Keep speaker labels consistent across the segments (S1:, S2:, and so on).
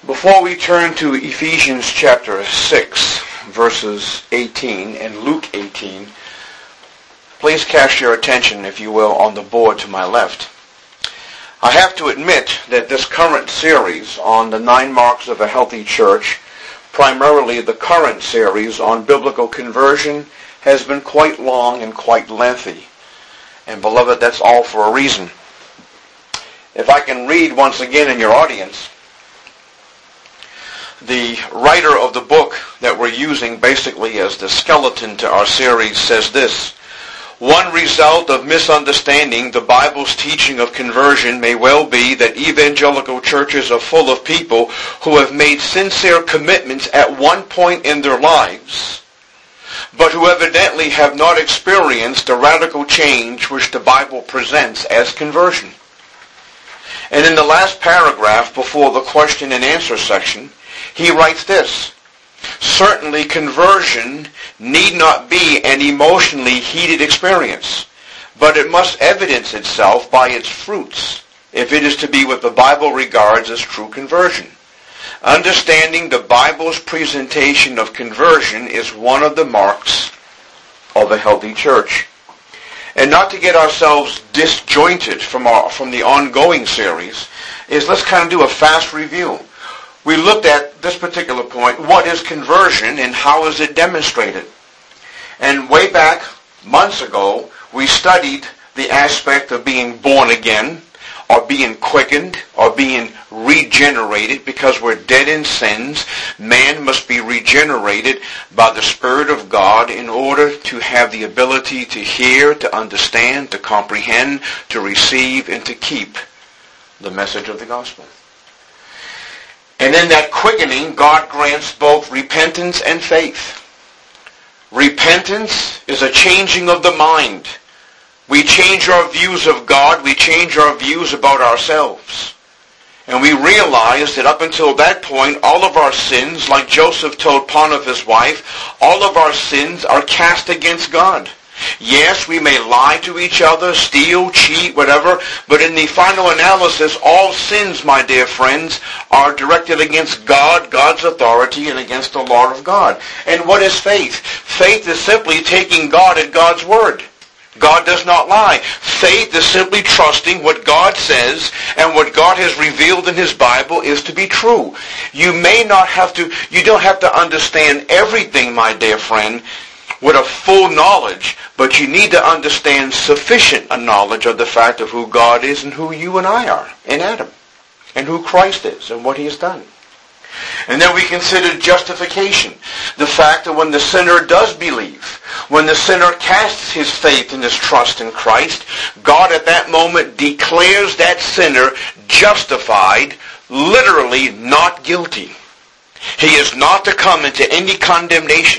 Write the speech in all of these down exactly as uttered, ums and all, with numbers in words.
S1: Before we turn to Ephesians chapter six, verses eighteen and Luke eighteen, please cast your attention, if you will, on the board to my left. I have to admit that this current series on the nine marks of a healthy church, primarily the current series on biblical conversion, has been quite long and quite lengthy. And beloved, that's all for a reason. If I can read once again in your audience, the writer of the book that we're using basically as the skeleton to our series says this: one result of misunderstanding the Bible's teaching of conversion may well be that evangelical churches are full of people who have made sincere commitments at one point in their lives, but who evidently have not experienced the radical change which the Bible presents as conversion. And in the last paragraph before the question and answer section, he writes this: certainly conversion need not be an emotionally heated experience, but it must evidence itself by its fruits if it is to be what the Bible regards as true conversion. Understanding the Bible's presentation of conversion is one of the marks of a healthy church. And not to get ourselves disjointed from our from the ongoing series, is let's kind of do a fast review. We looked at this particular point: what is conversion and how is it demonstrated? And way back months ago, we studied the aspect of being born again, or being quickened, or being regenerated. Because we're dead in sins, man must be regenerated by the Spirit of God in order to have the ability to hear, to understand, to comprehend, to receive, and to keep the message of the gospel. And in that quickening, God grants both repentance and faith. Repentance is a changing of the mind. We change our views of God, we change our views about ourselves. And we realize that up until that point, all of our sins, like Joseph told Potiphar's wife, all of our sins are cast against God. Yes, we may lie to each other, steal, cheat, whatever, but in the final analysis, all sins, my dear friends, are directed against God, God's authority, and against the law of God. And what is faith? Faith is simply taking God at God's word. God does not lie. Faith is simply trusting what God says and what God has revealed in His Bible is to be true. You may not have to, you don't have to understand everything, my dear friend, with a full knowledge, but you need to understand sufficient a knowledge of the fact of who God is and who you and I are in Adam, and who Christ is and what He has done. And then we considered justification, the fact that when the sinner does believe, when the sinner casts his faith and his trust in Christ, God at that moment declares that sinner justified, literally not guilty. He is not to come into any condemnation.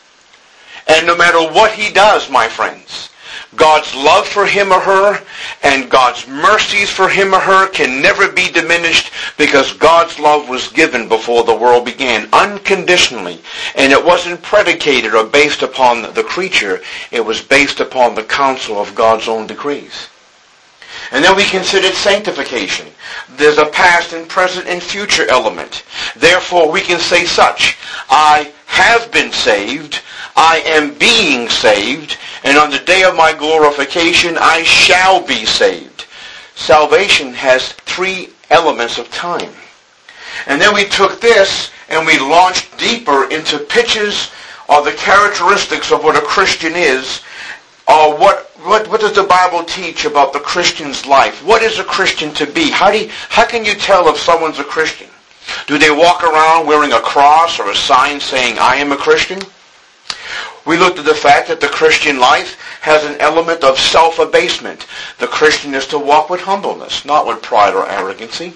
S1: And no matter what he does, my friends, God's love for him or her and God's mercies for him or her can never be diminished, because God's love was given before the world began unconditionally. And it wasn't predicated or based upon the creature. It was based upon the counsel of God's own decrees. And then we considered sanctification. There's a past and present and future element. Therefore, we can say such: I have been saved, I am being saved, and on the day of my glorification I shall be saved. Salvation has three elements of time. And then we took this and we launched deeper into pitches of the characteristics of what a Christian is, or what What, what does the Bible teach about the Christian's life? What is a Christian to be? How do you, how can you tell if someone's a Christian? Do they walk around wearing a cross or a sign saying, I am a Christian? We looked at the fact that the Christian life has an element of self-abasement. The Christian is to walk with humbleness, not with pride or arrogancy.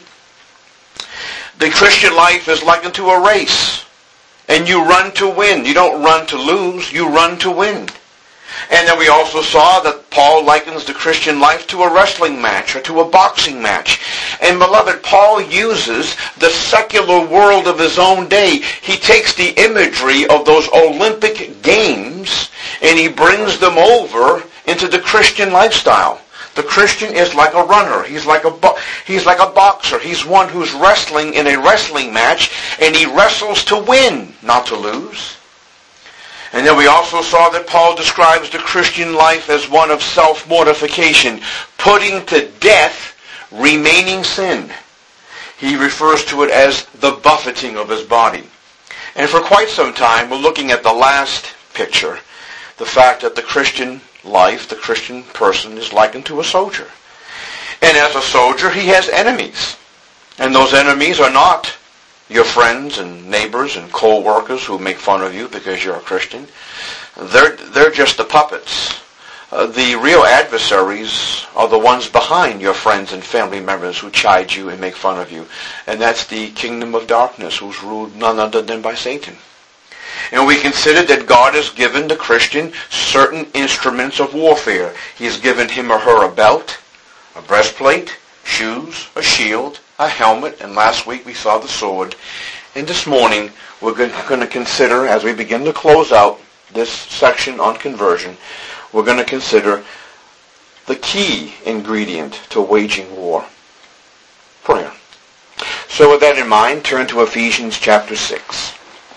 S1: The Christian life is likened to a race, and you run to win. You don't run to lose, you run to win. And then we also saw that Paul likens the Christian life to a wrestling match or to a boxing match. And beloved, Paul uses the secular world of his own day. He takes the imagery of those Olympic games and he brings them over into the Christian lifestyle. The Christian is like a runner. He's like a bo- he's like a boxer. He's one who's wrestling in a wrestling match, and he wrestles to win, not to lose. And then we also saw that Paul describes the Christian life as one of self-mortification, putting to death remaining sin. He refers to it as the buffeting of his body. And for quite some time, we're looking at the last picture, the fact that the Christian life, the Christian person, is likened to a soldier. And as a soldier, he has enemies. And those enemies are not your friends and neighbors and co-workers who make fun of you because you're a Christian. They're, they're just the puppets. Uh, the real adversaries are the ones behind your friends and family members who chide you and make fun of you. And that's the kingdom of darkness, who's ruled none other than by Satan. And we consider that God has given the Christian certain instruments of warfare. He's given him or her a belt, a breastplate, shoes, a shield, a helmet, and last week we saw the sword. And this morning we're going to consider, as we begin to close out this section on conversion, we're going to consider the key ingredient to waging war: prayer. So with that in mind, turn to Ephesians chapter six.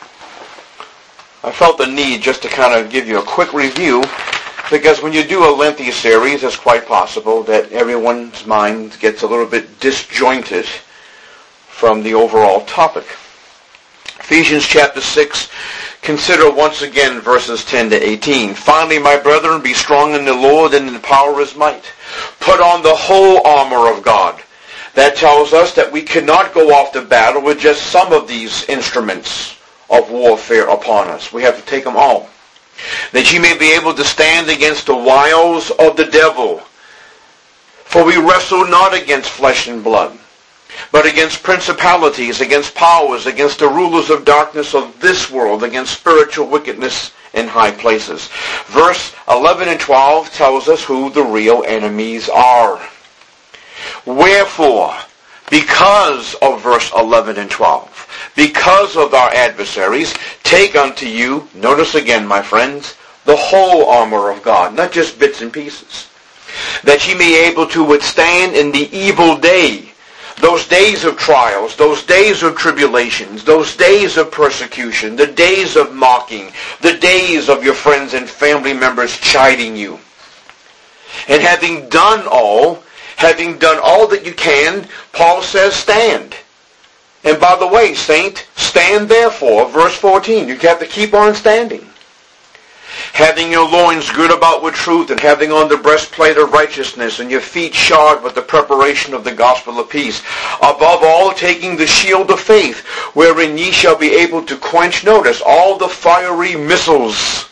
S1: I felt the need just to kind of give you a quick review, because when you do a lengthy series, it's quite possible that everyone's mind gets a little bit disjointed from the overall topic. Ephesians chapter six, consider once again verses ten to eighteen. Finally, my brethren, be strong in the Lord and in the power of his might. Put on the whole armor of God. That tells us that we cannot go off to battle with just some of these instruments of warfare upon us. We have to take them all, that ye may be able to stand against the wiles of the devil. For we wrestle not against flesh and blood, but against principalities, against powers, against the rulers of darkness of this world, against spiritual wickedness in high places. Verse eleven and twelve tells us who the real enemies are. Wherefore, because of verse eleven and twelve, because of our adversaries, take unto you, notice again, my friends, the whole armor of God, not just bits and pieces, that ye may be able to withstand in the evil day, those days of trials, those days of tribulations, those days of persecution, the days of mocking, the days of your friends and family members chiding you. And having done all, having done all that you can, Paul says, stand. And by the way, saint, stand therefore, verse fourteen. You have to keep on standing. Having your loins girt about with truth, and having on the breastplate of righteousness, and your feet shod with the preparation of the gospel of peace. Above all, taking the shield of faith, wherein ye shall be able to quench, notice, all the fiery missiles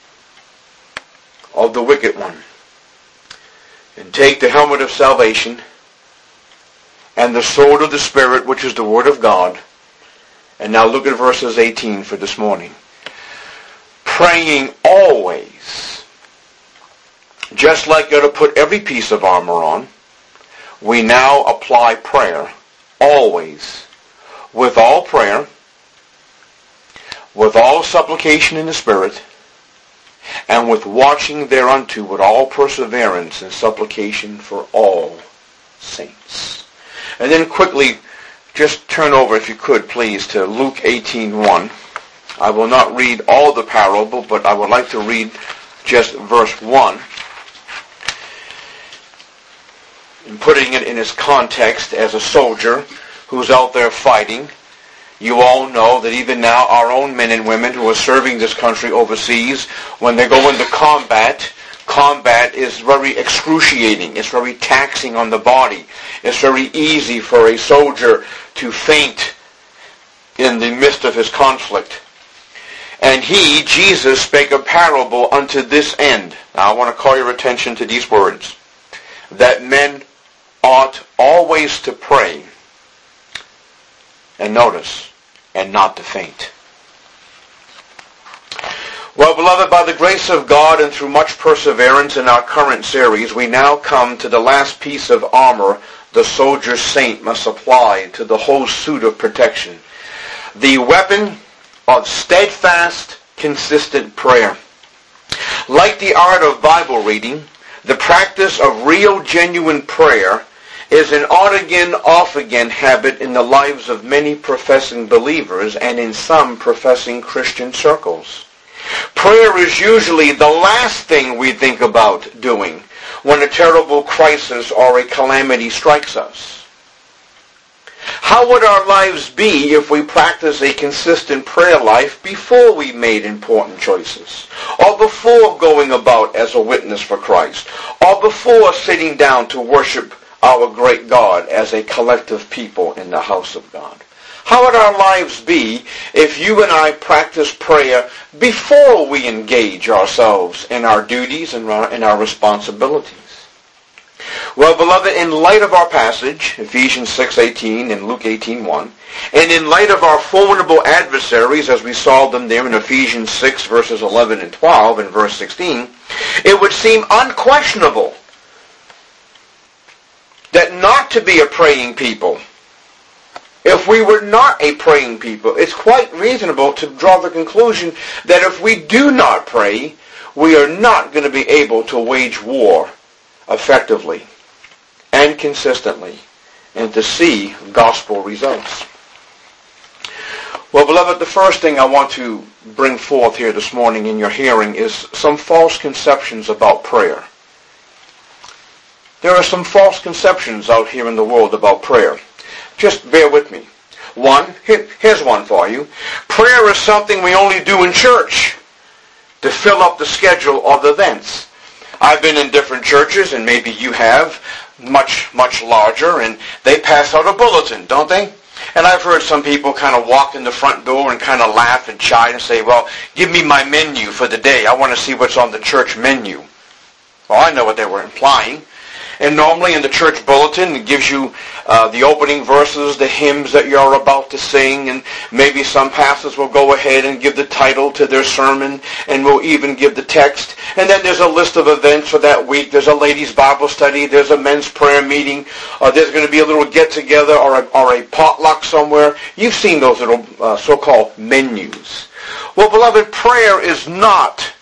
S1: of the wicked one. And take the helmet of salvation, and the sword of the Spirit, which is the Word of God. And now look at verses eighteen for this morning. Praying always. Just like you're to put every piece of armor on, we now apply prayer always. With all prayer, with all supplication in the Spirit, and with watching thereunto with all perseverance and supplication for all saints. And then quickly, just turn over, if you could, please, to Luke eighteen one. I will not read all the parable, but I would like to read just verse one. And putting it in its context as a soldier who's out there fighting. You all know that even now our own men and women who are serving this country overseas, when they go into combat, combat is very excruciating. It's very taxing on the body. It's very easy for a soldier to faint in the midst of his conflict. And he, Jesus, spake a parable unto this end. Now I want to call your attention to these words. That men ought always to pray, and notice, and not to faint. Well, beloved, by the grace of God and through much perseverance in our current series, we now come to the last piece of armor the soldier saint must apply to the whole suit of protection. The weapon of steadfast, consistent prayer. Like the art of Bible reading, The practice of real, genuine prayer is an on-again, off-again habit in the lives of many professing believers and in some professing Christian circles. Prayer is usually the last thing we think about doing when a terrible crisis or a calamity strikes us. How would our lives be if we practiced a consistent prayer life before we made important choices, or before going about as a witness for Christ, or before sitting down to worship our great God as a collective people in the house of God? How would our lives be if you and I practice prayer before we engage ourselves in our duties and our, in our responsibilities? Well, beloved, in light of our passage, Ephesians six eighteen and Luke eighteen one, and in light of our formidable adversaries, as we saw them there in Ephesians six, verses eleven and twelve, and verse sixteen, it would seem unquestionable that not to be a praying people, if we were not a praying people, it's quite reasonable to draw the conclusion that if we do not pray, we are not going to be able to wage war effectively and consistently and to see gospel results. Well, beloved, the first thing I want to bring forth here this morning in your hearing is some false conceptions about prayer. There are some false conceptions out here in the world about prayer. Just bear with me. One, here, here's one for you. Prayer is something we only do in church to fill up the schedule of events. I've been in different churches, and maybe you have, much, much larger, and they pass out a bulletin, don't they? And I've heard some people kind of walk in the front door and kind of laugh and chide and say, well, give me my menu for the day. I want to see what's on the church menu. Well, I know what they were implying. And normally in the church bulletin, it gives you uh, the opening verses, the hymns that you're about to sing, and maybe some pastors will go ahead and give the title to their sermon, and will even give the text. And then there's a list of events for that week. There's a ladies' Bible study. There's a men's prayer meeting. Or there's going to be a little get-together or a, or a potluck somewhere. You've seen those little uh, so-called menus. Well, beloved, prayer is not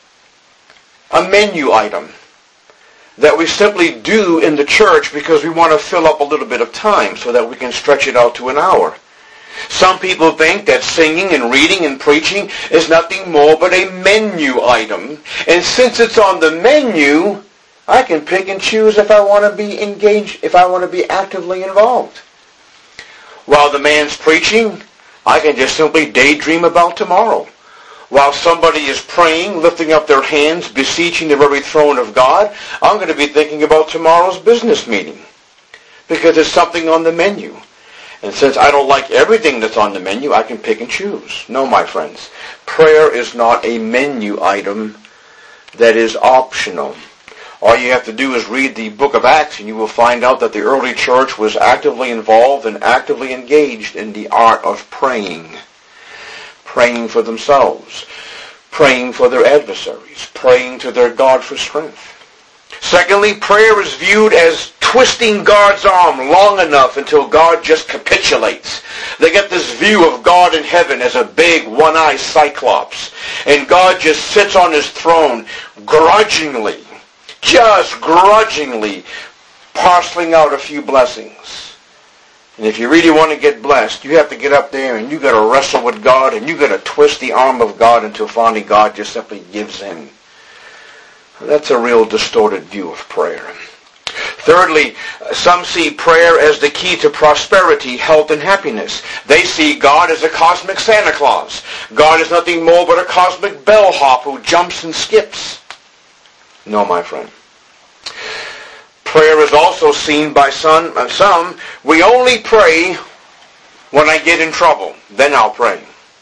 S1: a menu item that we simply do in the church because we want to fill up a little bit of time so that we can stretch it out to an hour. Some people think that singing and reading and preaching is nothing more but a menu item. And since it's on the menu, I can pick and choose if I want to be engaged, if I want to be actively involved. While the man's preaching, I can just simply daydream about tomorrow. While somebody is praying, lifting up their hands, beseeching the very throne of God, I'm going to be thinking about tomorrow's business meeting because there's something on the menu. And since I don't like everything that's on the menu, I can pick and choose. No, my friends, prayer is not a menu item that is optional. All you have to do is read the book of Acts and you will find out that the early church was actively involved and actively engaged in the art of praying. Praying for themselves, praying for their adversaries, praying to their God for strength. Secondly, prayer is viewed as twisting God's arm long enough until God just capitulates. They get this view of God in heaven as a big one-eyed cyclops, and God just sits on his throne grudgingly, just grudgingly parceling out a few blessings. And if you really want to get blessed, you have to get up there and you got to wrestle with God and you got to twist the arm of God until finally God just simply gives in. That's a real distorted view of prayer. Thirdly, some see prayer as the key to prosperity, health, and happiness. They see God as a cosmic Santa Claus. God is nothing more but a cosmic bellhop who jumps and skips. No, my friend. Prayer is also seen by some, uh, some, we only pray when I get in trouble. Then I'll pray.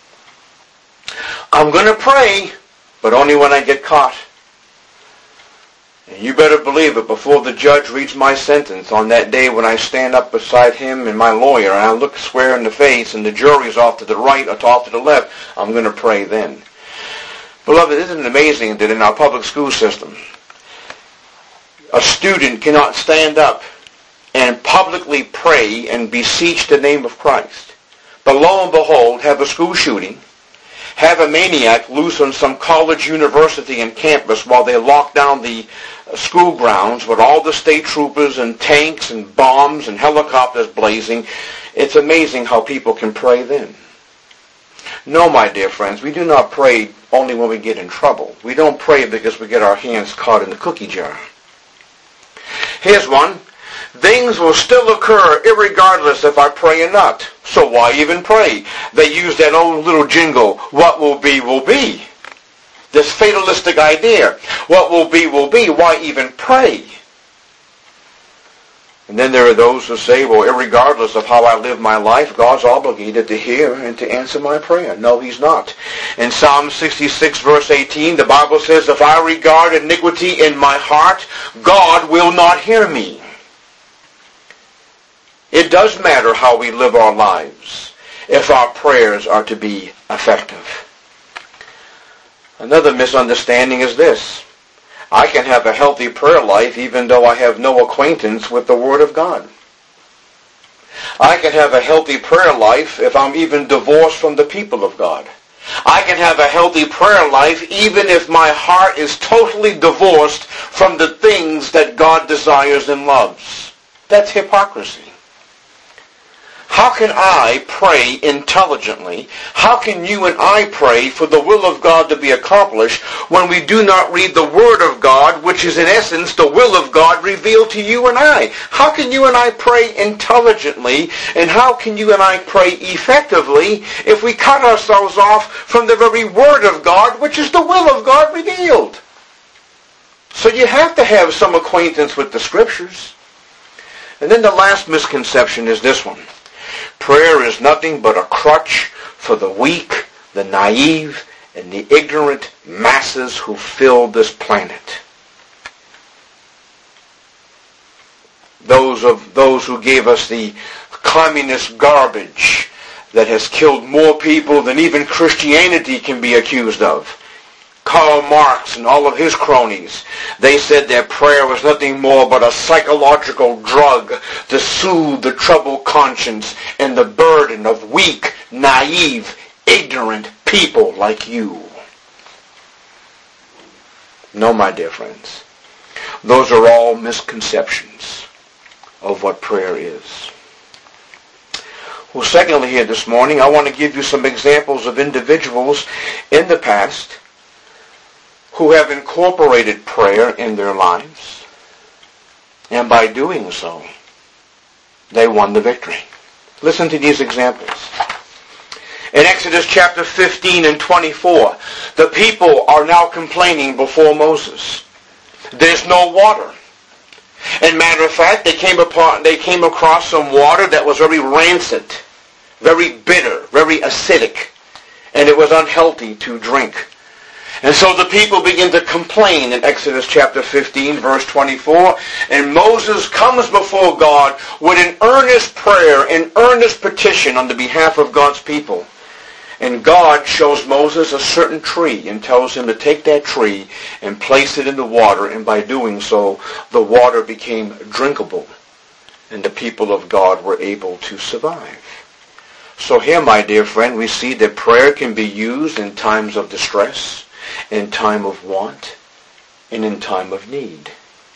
S1: I'm going to pray, but only when I get caught. And you better believe it, before the judge reads my sentence on that day when I stand up beside him and my lawyer and I look square in the face and the jury's off to the right or off to the left, I'm going to pray then. Beloved, isn't it amazing that in our public school system, a student cannot stand up and publicly pray and beseech the name of Christ, but lo and behold, have a school shooting, have a maniac loose on some college, university, and campus while they lock down the school grounds with all the state troopers and tanks and bombs and helicopters blazing, it's amazing how people can pray then. No, my dear friends, we do not pray only when we get in trouble. We don't pray because we get our hands caught in the cookie jar. Here's one. Things will still occur irregardless if I pray or not. So why even pray? They use that old little jingle, what will be, will be. This fatalistic idea, what will be, will be. Why even pray? And then there are those who say, well, irregardless of how I live my life, God's obligated to hear and to answer my prayer. No, he's not. In Psalm sixty-six, verse eighteen, the Bible says, if I regard iniquity in my heart, God will not hear me. It does matter how we live our lives if our prayers are to be effective. Another misunderstanding is this. I can have a healthy prayer life even though I have no acquaintance with the Word of God. I can have a healthy prayer life if I'm even divorced from the people of God. I can have a healthy prayer life even if my heart is totally divorced from the things that God desires and loves. That's hypocrisy. How can I pray intelligently? How can you and I pray for the will of God to be accomplished when we do not read the Word of God, which is in essence the will of God revealed to you and I? How can you and I pray intelligently, and how can you and I pray effectively if we cut ourselves off from the very Word of God, which is the will of God revealed? So you have to have some acquaintance with the Scriptures. And then the last misconception is this one. Prayer is nothing but a crutch for the weak, the naive, and the ignorant masses who fill this planet. Those of those who gave us the communist garbage that has killed more people than even Christianity can be accused of. Karl Marx and all of his cronies, they said that prayer was nothing more but a psychological drug to soothe the troubled conscience and the burden of weak, naive, ignorant people like you. No, my dear friends, those are all misconceptions of what prayer is. Well, secondly here this morning, I want to give you some examples of individuals in the past who have incorporated prayer in their lives, and by doing so, they won the victory. Listen to these examples. In Exodus chapter fifteen and twenty-four, the people are now complaining before Moses. There's no water. And matter of fact, they came upon, they came across some water that was very rancid, very bitter, very acidic, and it was unhealthy to drink. And so the people begin to complain in Exodus chapter fifteen, verse twenty-four. And Moses comes before God with an earnest prayer, an earnest petition on the behalf of God's people. And God shows Moses a certain tree and tells him to take that tree and place it in the water. And by doing so, the water became drinkable. And the people of God were able to survive. So here, my dear friend, we see that prayer can be used in times of distress, in time of want, and in time of need.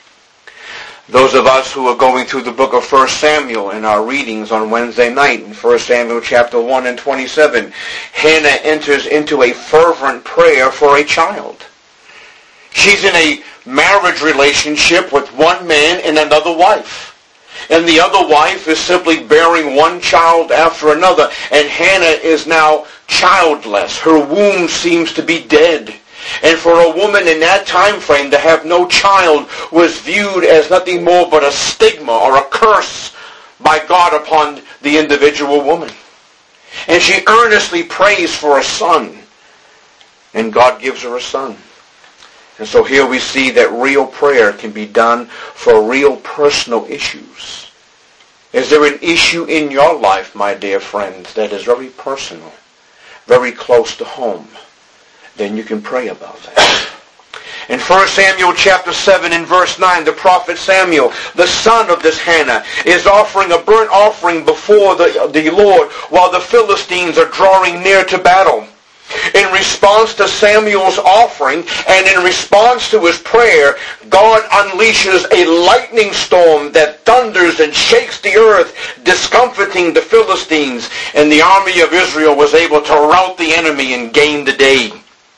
S1: Those of us who are going through the book of First Samuel in our readings on Wednesday night, in First Samuel chapter one and twenty-seven, Hannah enters into a fervent prayer for a child. She's in a marriage relationship with one man and another wife. And the other wife is simply bearing one child after another. And Hannah is now childless. Her womb seems to be dead. And for a woman in that time frame to have no child was viewed as nothing more but a stigma or a curse by God upon the individual woman. And she earnestly prays for a son. And God gives her a son. And so here we see that real prayer can be done for real personal issues. Is there an issue in your life, my dear friends, that is very personal, very close to home? Then you can pray about that. In First Samuel chapter seven and verse nine, the prophet Samuel, the son of this Hannah, is offering a burnt offering before the, the Lord while the Philistines are drawing near to battle. In response to Samuel's offering and in response to his prayer, God unleashes a lightning storm that thunders and shakes the earth, discomfiting the Philistines, and the army of Israel was able to rout the enemy and gain the day.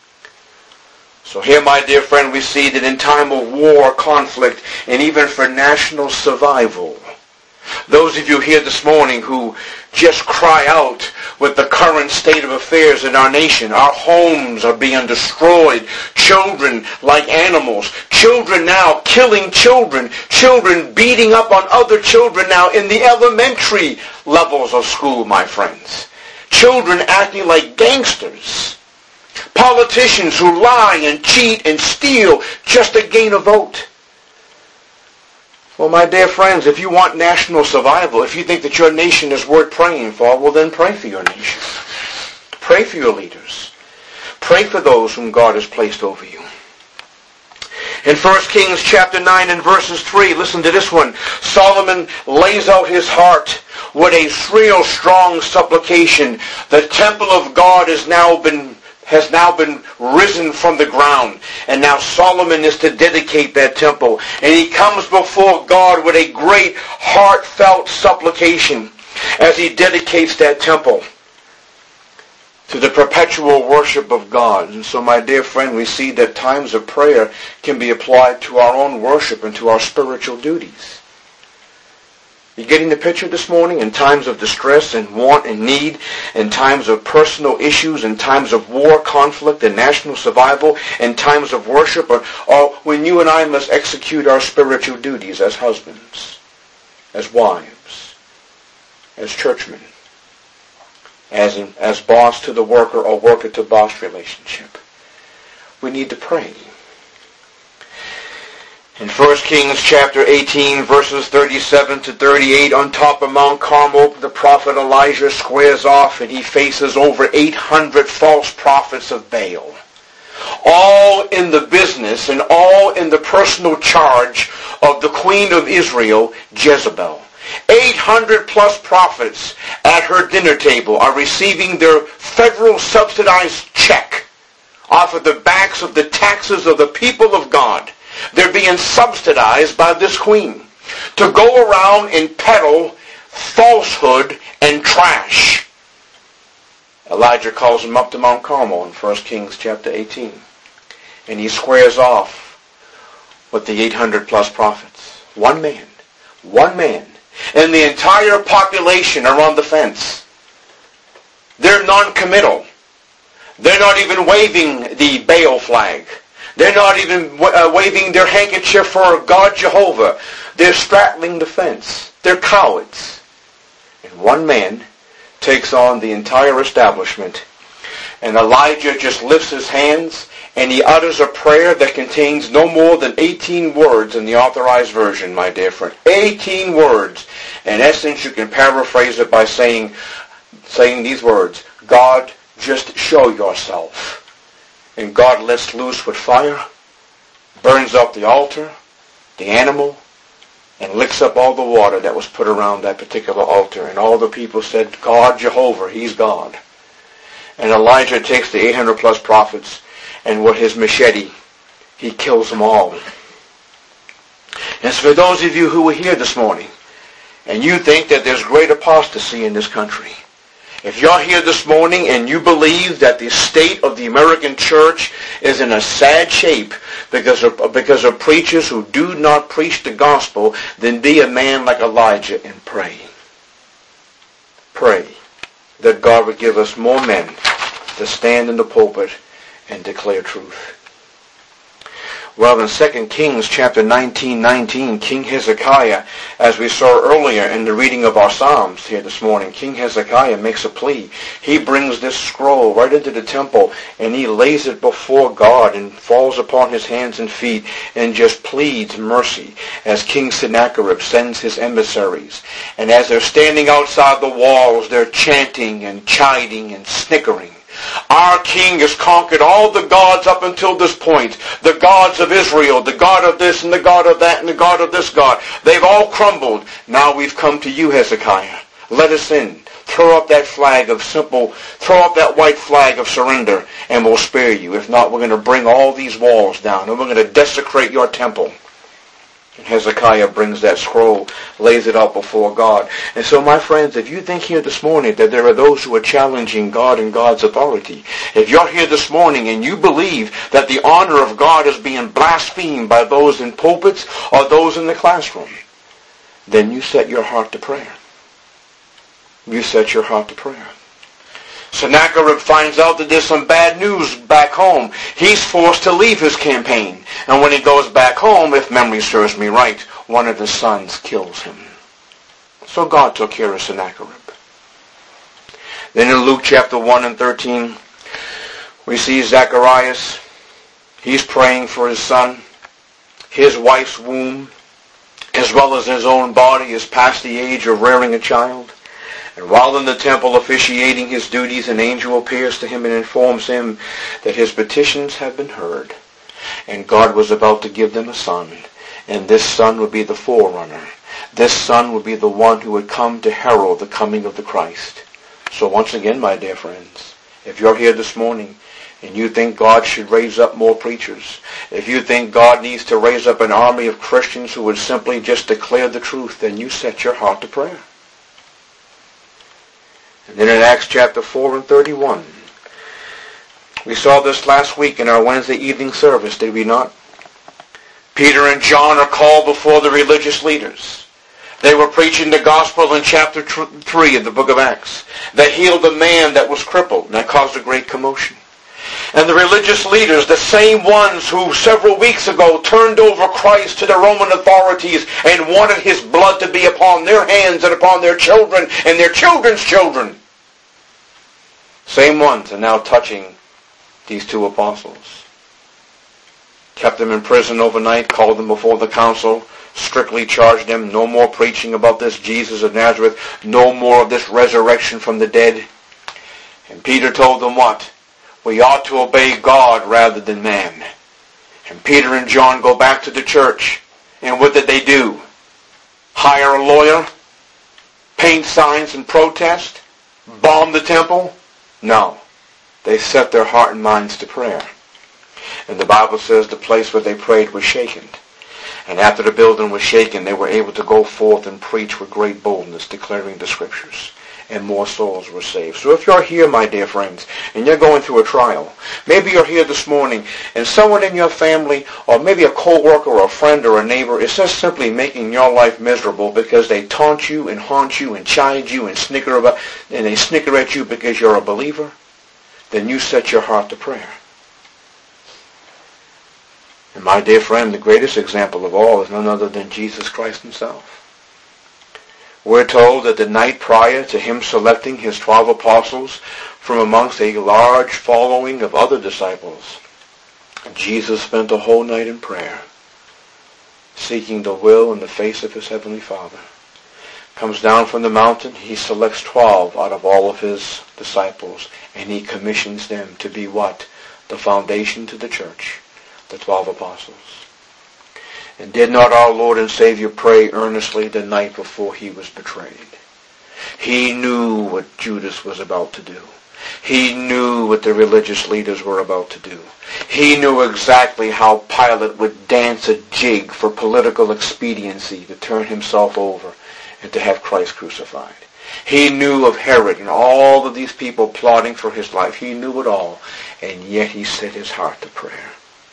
S1: So here, my dear friend, we see that in time of war, conflict, and even for national survival, those of you here this morning who just cry out with the current state of affairs in our nation, our homes are being destroyed, children like animals, children now killing children, children beating up on other children now in the elementary levels of school, my friends, children acting like gangsters, politicians who lie and cheat and steal just to gain a vote. Well, my dear friends, if you want national survival, if you think that your nation is worth praying for, well, then pray for your nation. Pray for your leaders. Pray for those whom God has placed over you. In First Kings chapter nine and verses three, listen to this one. Solomon lays out his heart with a real strong supplication. The temple of God has now been has now been risen from the ground. And now Solomon is to dedicate that temple. And he comes before God with a great heartfelt supplication as he dedicates that temple to the perpetual worship of God. And so, my dear friend, we see that times of prayer can be applied to our own worship and to our spiritual duties. You getting the picture this morning? In times of distress and want and need, in times of personal issues, in times of war, conflict, and national survival, in times of worship, or, or when you and I must execute our spiritual duties as husbands, as wives, as churchmen, as, in, as boss to the worker or worker to boss relationship. We need to pray. In First Kings chapter eighteen, verses thirty-seven to thirty-eight, on top of Mount Carmel, the prophet Elijah squares off and he faces over eight hundred false prophets of Baal. All in the business and all in the personal charge of the queen of Israel, Jezebel. eight hundred plus prophets at her dinner table are receiving their federal subsidized check off of the backs of the taxes of the people of God. They're being subsidized by this queen to go around and peddle falsehood and trash. Elijah calls him up to Mount Carmel in First Kings chapter eighteen. And he squares off with the eight hundred plus prophets. One man. One man. And the entire population are on the fence. They're non-committal. They're not even waving the Baal flag. They're not even uh, waving their handkerchief for God Jehovah. They're straddling the fence. They're cowards. And one man takes on the entire establishment. And Elijah just lifts his hands and he utters a prayer that contains no more than eighteen words in the authorized version, my dear friend. eighteen words. In essence, you can paraphrase it by saying, saying these words, God, just show yourself. And God lets loose with fire, burns up the altar, the animal, and licks up all the water that was put around that particular altar. And all the people said, God, Jehovah, He's God. And Elijah takes the eight hundred plus prophets, and with his machete, he kills them all. And so for those of you who are here this morning, and you think that there's great apostasy in this country, if you're here this morning and you believe that the state of the American church is in a sad shape because of, because of preachers who do not preach the gospel, then be a man like Elijah and pray. Pray that God would give us more men to stand in the pulpit and declare truth. Well, in Second Kings chapter nineteen, nineteen, King Hezekiah, as we saw earlier in the reading of our Psalms here this morning, King Hezekiah makes a plea. He brings this scroll right into the temple and he lays it before God and falls upon his hands and feet and just pleads mercy as King Sennacherib sends his emissaries. And as they're standing outside the walls, they're chanting and chiding and snickering. Our king has conquered all the gods up until this point. The gods of Israel, the God of this and the God of that and the God of this God. They've all crumbled. Now we've come to you, Hezekiah. Let us in. throw up that flag of simple, throw up that white flag of surrender, and we'll spare you. If not, we're going to bring all these walls down, and we're going to desecrate your temple. And Hezekiah brings that scroll, lays it out before God. And so, my friends, if you think here this morning that there are those who are challenging God and God's authority, if you're here this morning and you believe that the honor of God is being blasphemed by those in pulpits or those in the classroom, then you set your heart to prayer. You set your heart to prayer. Sennacherib finds out that there's some bad news back home. He's forced to leave his campaign. And when he goes back home, if memory serves me right, one of his sons kills him. So God took care of Sennacherib. Then in Luke chapter one and thirteen, we see Zacharias. He's praying for his son. His wife's womb, as well as his own body, is past the age of rearing a child. And while in the temple officiating his duties, an angel appears to him and informs him that his petitions have been heard. And God was about to give them a son. And this son would be the forerunner. This son would be the one who would come to herald the coming of the Christ. So once again, my dear friends, if you're here this morning and you think God should raise up more preachers, if you think God needs to raise up an army of Christians who would simply just declare the truth, then you set your heart to prayer. And then in Acts chapter four and thirty-one, we saw this last week in our Wednesday evening service, did we not? Peter and John are called before the religious leaders. They were preaching the gospel in chapter three of the book of Acts. They healed a man that was crippled, and that caused a great commotion. And the religious leaders, the same ones who several weeks ago turned over Christ to the Roman authorities and wanted his blood to be upon their hands and upon their children and their children's children, same ones are now touching these two apostles. Kept them in prison overnight, called them before the council, strictly charged them, no more preaching about this Jesus of Nazareth, no more of this resurrection from the dead. And Peter told them what? We ought to obey God rather than man. And Peter and John go back to the church. And what did they do? Hire a lawyer? Paint signs and protest? Bomb the temple? No. They set their heart and minds to prayer. And the Bible says the place where they prayed was shaken. And after the building was shaken, they were able to go forth and preach with great boldness, declaring the Scriptures. And more souls were saved. So if you're here, my dear friends, and you're going through a trial, maybe you're here this morning, and someone in your family, or maybe a co-worker or a friend or a neighbor, is just simply making your life miserable because they taunt you and haunt you and chide you and snicker about, and they snicker at you because you're a believer, then you set your heart to prayer. And my dear friend, the greatest example of all is none other than Jesus Christ himself. We're told that the night prior to him selecting his twelve apostles from amongst a large following of other disciples, Jesus spent a whole night in prayer, seeking the will and the face of his heavenly Father. Comes down from the mountain, he selects twelve out of all of his disciples, and he commissions them to be what? The foundation to the church, the twelve apostles. And did not our Lord and Savior pray earnestly the night before he was betrayed? He knew what Judas was about to do. He knew what the religious leaders were about to do. He knew exactly how Pilate would dance a jig for political expediency to turn himself over and to have Christ crucified. He knew of Herod and all of these people plotting for his life. He knew it all, and yet he set his heart to prayer.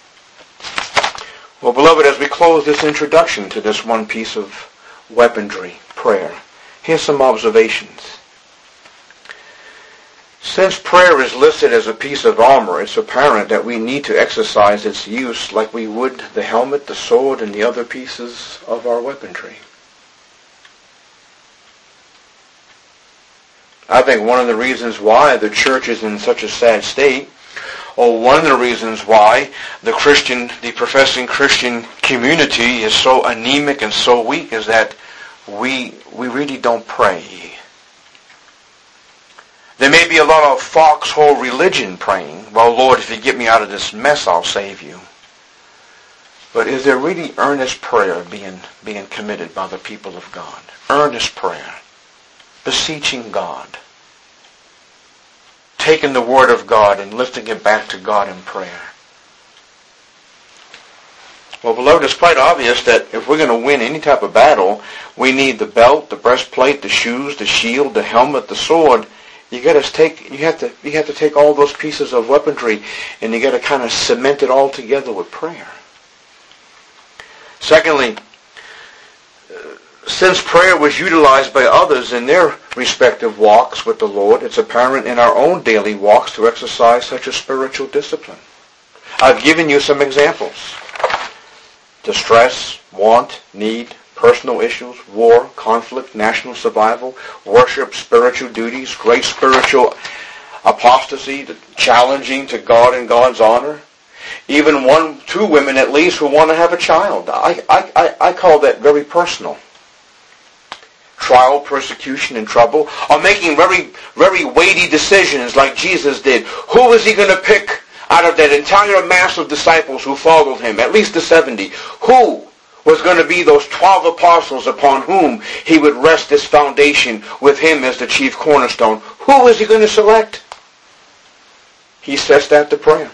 S1: Well, beloved, as we close this introduction to this one piece of weaponry, prayer, here's some observations. Since prayer is listed as a piece of armor, it's apparent that we need to exercise its use like we would the helmet, the sword, and the other pieces of our weaponry. I think one of the reasons why the church is in such a sad state, or one of the reasons why the Christian, the professing Christian community is so anemic and so weak, is that we we really don't pray. There may be a lot of foxhole religion praying. Well, Lord, if you get me out of this mess, I'll save you. But is there really earnest prayer being being committed by the people of God? Earnest prayer. Beseeching God. taking the Word of God and lifting it back to God in prayer. Well, beloved, it's quite obvious that if we're going to win any type of battle, we need the belt, the breastplate, the shoes, the shield, the helmet, the sword. You got to take, you have to, you have to take all those pieces of weaponry, and you got to kind of cement it all together with prayer. Secondly, since prayer was utilized by others in their respective walks with the Lord, it's apparent in our own daily walks to exercise such a spiritual discipline. I've given you some examples. Distress, want, need, personal issues, war, conflict, national survival, worship, spiritual duties, great spiritual apostasy, challenging to God and God's honor. Even one, two women at least who want to have a child. I, I, I call that very personal. Trial, persecution, and trouble, are making very, very weighty decisions like Jesus did. Who is he going to pick out of that entire mass of disciples who followed him, at least the seventy? Who was going to be those twelve apostles upon whom he would rest this foundation with him as the chief cornerstone? Who is he going to select? He sets that to prayer.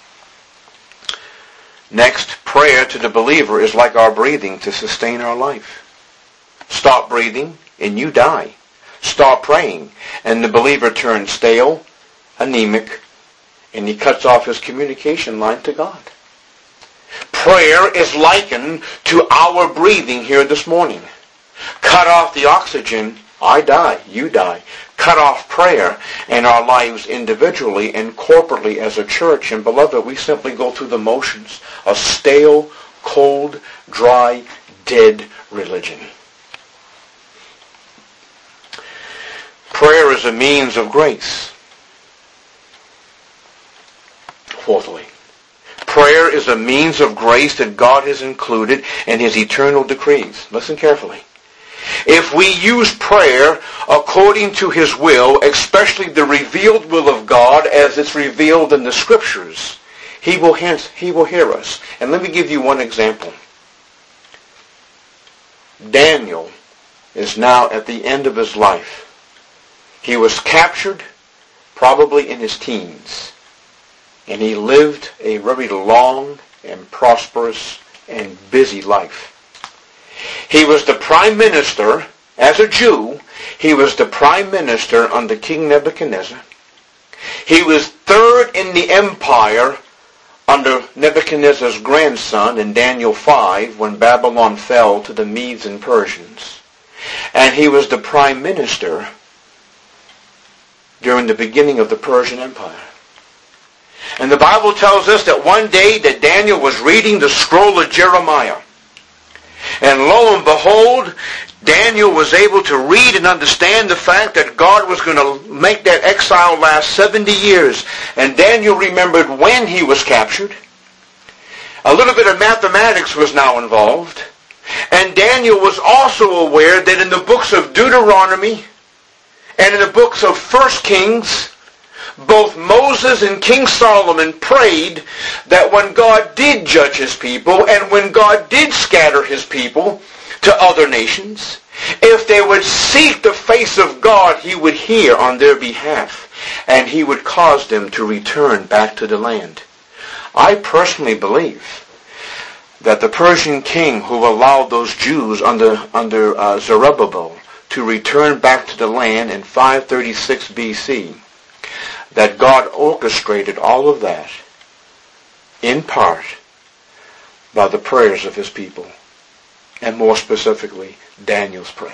S1: Next, prayer to the believer is like our breathing to sustain our life. Stop breathing, and you die. Stop praying, and the believer turns stale, anemic, and he cuts off his communication line to God. Prayer is likened to our breathing here this morning. Cut off the oxygen, I die, you die. Cut off prayer and our lives individually and corporately as a church. And beloved, we simply go through the motions of stale, cold, dry, dead religion. Prayer is a means of grace. Fourthly, prayer is a means of grace that God has included in his eternal decrees. Listen carefully. If we use prayer according to his will, especially the revealed will of God as it's revealed in the Scriptures, he will, hence, he will hear us. And let me give you one example. Daniel is now at the end of his life. He was captured probably in his teens. And he lived a very long and prosperous and busy life. He was the prime minister, as a Jew, he was the prime minister under King Nebuchadnezzar. He was third in the empire under Nebuchadnezzar's grandson in Daniel five when Babylon fell to the Medes and Persians. And he was the prime minister during the beginning of the Persian Empire. And the Bible tells us that one day that Daniel was reading the scroll of Jeremiah. And lo and behold, Daniel was able to read and understand the fact that God was going to make that exile last seventy years. And Daniel remembered when he was captured. A little bit of mathematics was now involved. And Daniel was also aware that in the books of Deuteronomy and in the books of First Kings, both Moses and King Solomon prayed that when God did judge his people and when God did scatter his people to other nations, if they would seek the face of God, he would hear on their behalf and he would cause them to return back to the land. I personally believe that the Persian king who allowed those Jews under, under uh, Zerubbabel to return back to the land in five thirty-six B C, that God orchestrated all of that, in part, by the prayers of his people, and more specifically, Daniel's prayer.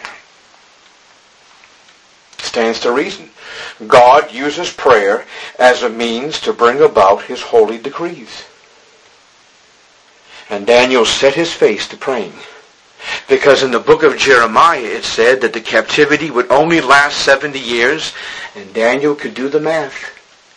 S1: Stands to reason. God uses prayer as a means to bring about his holy decrees. And Daniel set his face to praying. Because in the book of Jeremiah it said that the captivity would only last seventy years, and Daniel could do the math.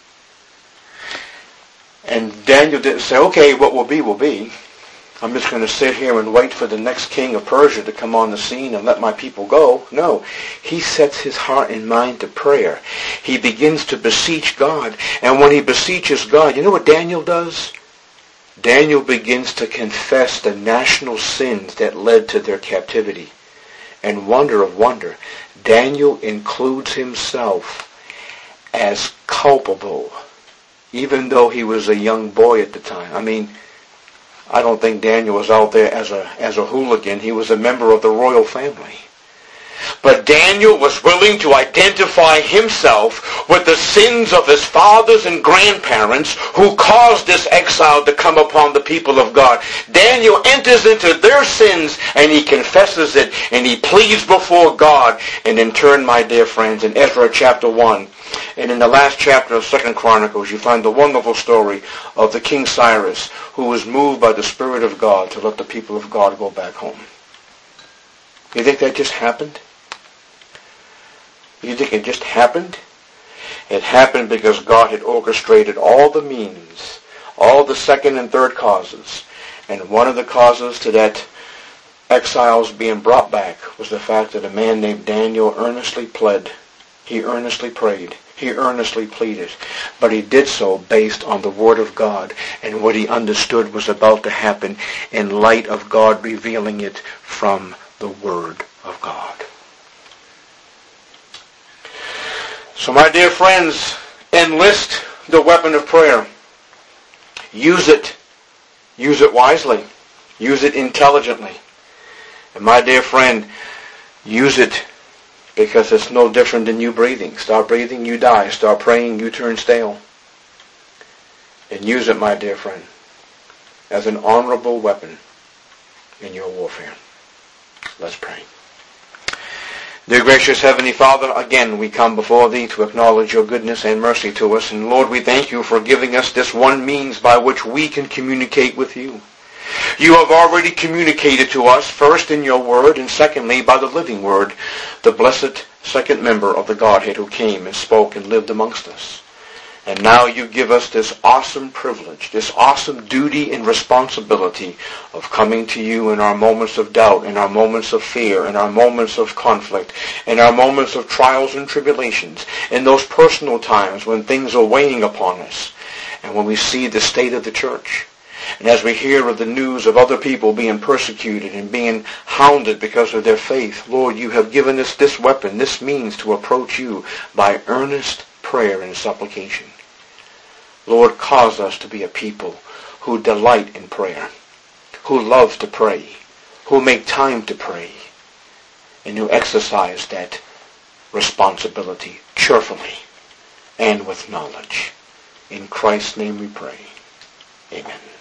S1: And Daniel didn't say, okay, what will be, will be. I'm just going to sit here and wait for the next king of Persia to come on the scene and let my people go. No, he sets his heart and mind to prayer. He begins to beseech God. And when he beseeches God, you know what Daniel does? Daniel begins to confess the national sins that led to their captivity. And wonder of wonder, Daniel includes himself
S2: as culpable, even though he was a young boy at the time. I mean, I don't think Daniel was out there as a as a hooligan. He was a member of the royal family. But Daniel was willing to identify himself with the sins of his fathers and grandparents who caused this exile to come upon the people of God. Daniel enters into their sins and he confesses it and he pleads before God. And in turn, my dear friends, in Ezra chapter one, and in the last chapter of Second Chronicles, you find the wonderful story of the King Cyrus, who was moved by the Spirit of God to let the people of God go back home. You think that just happened? You think it just happened? It happened because God had orchestrated all the means, all the second and third causes. And one of the causes to that exiles being brought back was the fact that a man named Daniel earnestly pled. He earnestly prayed. He earnestly pleaded. But he did so based on the Word of God and what he understood was about to happen in light of God revealing it from the Word of God. So my dear friends, enlist the weapon of prayer. Use it. Use it wisely. Use it intelligently. And my dear friend, use it because it's no different than you breathing. Start breathing, you die. Start praying, you turn stale. And use it, my dear friend, as an honorable weapon in your warfare. Let's pray. Dear gracious Heavenly Father, again we come before Thee to acknowledge Your goodness and mercy to us. And Lord, we thank You for giving us this one means by which we can communicate with You. You have already communicated to us, first in Your Word, and secondly by the living Word, the blessed second member of the Godhead who came and spoke and lived amongst us. And now You give us this awesome privilege, this awesome duty and responsibility of coming to You in our moments of doubt, in our moments of fear, in our moments of conflict, in our moments of trials and tribulations, in those personal times when things are weighing upon us, and when we see the state of the church. And as we hear of the news of other people being persecuted and being hounded because of their faith, Lord, You have given us this weapon, this means to approach You by earnest prayer and supplication. Lord, cause us to be a people who delight in prayer, who love to pray, who make time to pray, and who exercise that responsibility cheerfully and with knowledge. In Christ's name we pray. Amen.